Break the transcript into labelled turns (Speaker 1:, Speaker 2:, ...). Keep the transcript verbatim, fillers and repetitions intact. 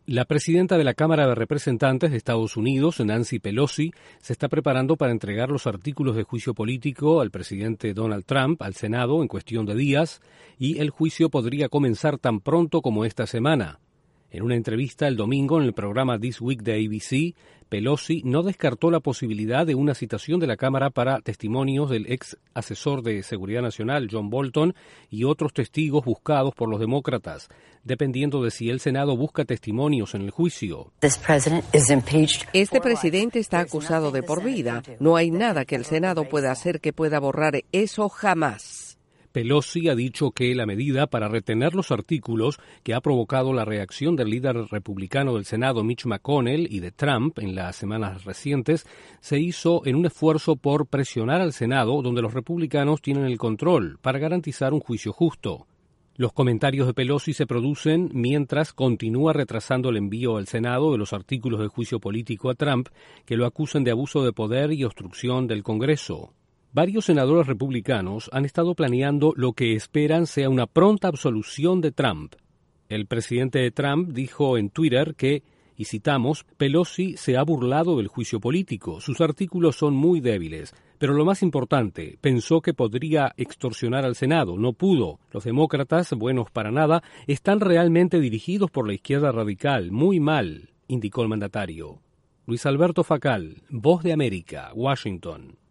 Speaker 1: La presidenta de la Cámara de Representantes de Estados Unidos, Nancy Pelosi, se está preparando para entregar los artículos de juicio político al presidente Donald Trump al Senado en cuestión de días, y el juicio podría comenzar tan pronto como esta semana. En una entrevista el domingo en el programa This Week de A B C, Pelosi no descartó la posibilidad de una citación de la Cámara para testimonios del ex asesor de Seguridad Nacional, John Bolton, y otros testigos buscados por los demócratas, dependiendo de si el Senado busca testimonios en el juicio.
Speaker 2: Este presidente está acusado de por vida. No hay nada que el Senado pueda hacer que pueda borrar eso jamás.
Speaker 1: Pelosi ha dicho que la medida para retener los artículos, que ha provocado la reacción del líder republicano del Senado, Mitch McConnell, y de Trump en las semanas recientes, se hizo en un esfuerzo por presionar al Senado, donde los republicanos tienen el control, para garantizar un juicio justo. Los comentarios de Pelosi se producen mientras continúa retrasando el envío al Senado de los artículos de juicio político a Trump, que lo acusan de abuso de poder y obstrucción del Congreso. Varios senadores republicanos han estado planeando lo que esperan sea una pronta absolución de Trump. El presidente de Trump dijo en Twitter que, y citamos, Pelosi se ha burlado del juicio político, sus artículos son muy débiles, pero lo más importante, pensó que podría extorsionar al Senado, no pudo. Los demócratas, buenos para nada, están realmente dirigidos por la izquierda radical, muy mal, indicó el mandatario. Luis Alberto Facal, Voz de América, Washington.